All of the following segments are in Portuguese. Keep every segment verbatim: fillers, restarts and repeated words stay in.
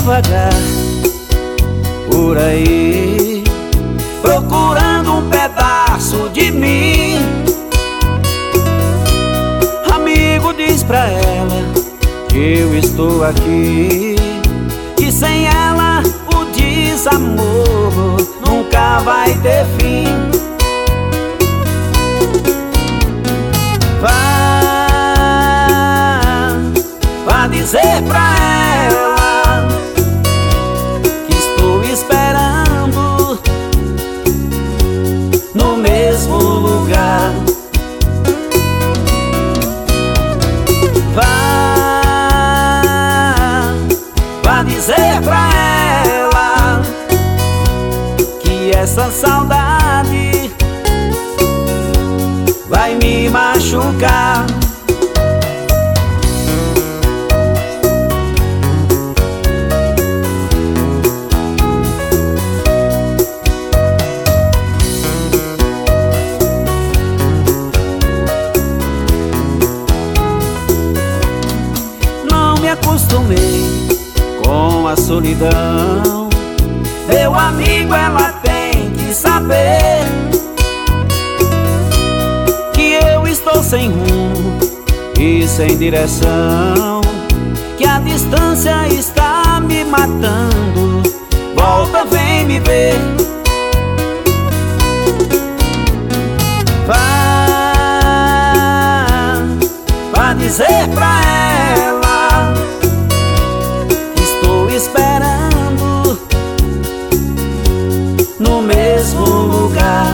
devagar por aí, procurando um pedaço de mim. Amigo, diz pra ela que eu estou aqui, que sem ela o desamor nunca vai ter fim. Vá, vá dizer pra ela que estou esperando no mesmo lugar. Vá, vá dizer pra ela que essa saudade vai me machucar. Não me acostumei com a solidão, meu amigo, ela tem que saber que eu estou sem rumo e sem direção, que a distância está me matando. Volta, vem me ver. Vá, vá dizer pra ela que estou esperando no mesmo lugar.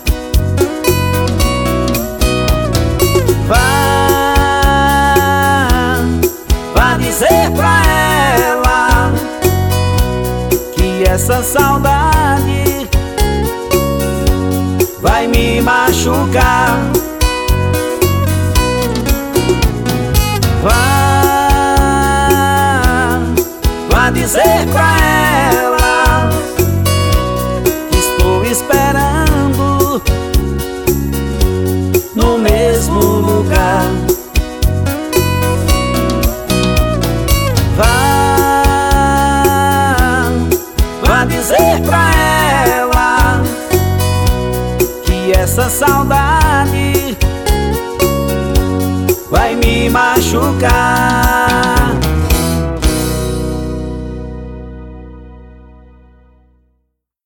Vá, vá dizer pra ela que essa saudade vai me machucar. Vá, vá dizer pra ela que estou esperando no mesmo lugar. Vá, vá dizer pra ela que essa saudade